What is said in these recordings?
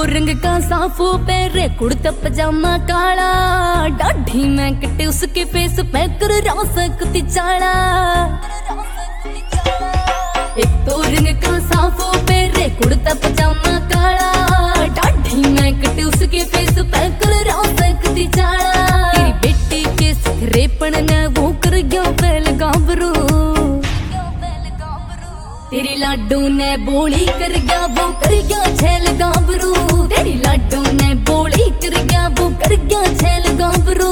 रंग का साफो पैरे कुर्ता पजामा काला, डाढ़ी में कटे उसके फेस पे कर सकती चाला। एक तो रंग का साफो पैरे कुर्ता पजामा काला, डाढ़ी में कटे उसके फेस पे कर सकती चाला। तेरी बेटी के सिखरेपन ने वो कर गया फैल गाभरू, तेरी लाडू ने बोली कर गया वो कर गया छैल गाभरू। तेरी लाडू ने बोली कर गया वो कर गया छैल गाभरू।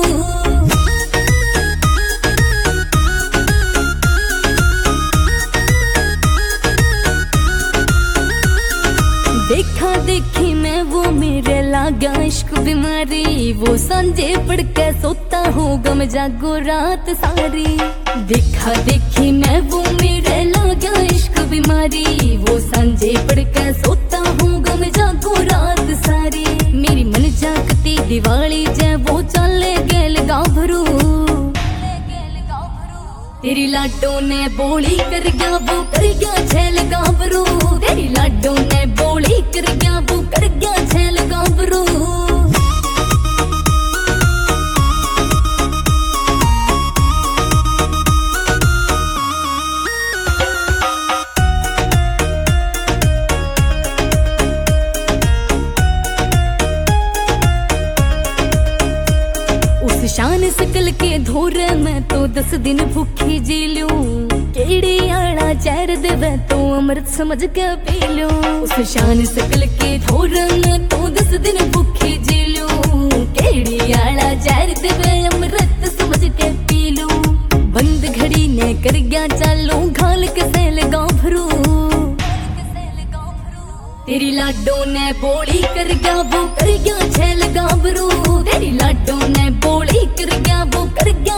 देखा देखी मैं वो मेरे लागा इश्क बीमारी, वो सांझे पड़ के सोता होगा मैं जागो रात सारी। देखा देखी मैं वो मेरे लागा इश्क बीमारी, वो सांझे पड़ के सोता होगा मैं जागो रात सारी। मेरी मन जागती दिवाली जै वो चले गेल गाभरू, तेरी लाडो ने बोली कर गया वो कर गया छैल गाभरू। तेरी लाडो ने बोली कर गया वो कर गया छैल गाभरू। शान सकल के धोरे मैं तो 10 दिन भूखी जी लूं, केड़ी आड़ा चैर देवे तो अमृत समझ के पी लूं। उस शान सकल के धोरे मैं तो 10 दिन भूखी जी लूं, केड़ी आड़ा चैर देवे अमृत समझ के पी लूं। बंद घड़ी ने कर गया चालू घाल के सैल गाभरू, तेरी लाडो ने बोली कर गया वो कर गया छैल गाभरू। तेरी लाडो ने बोली कर गया वो कर गया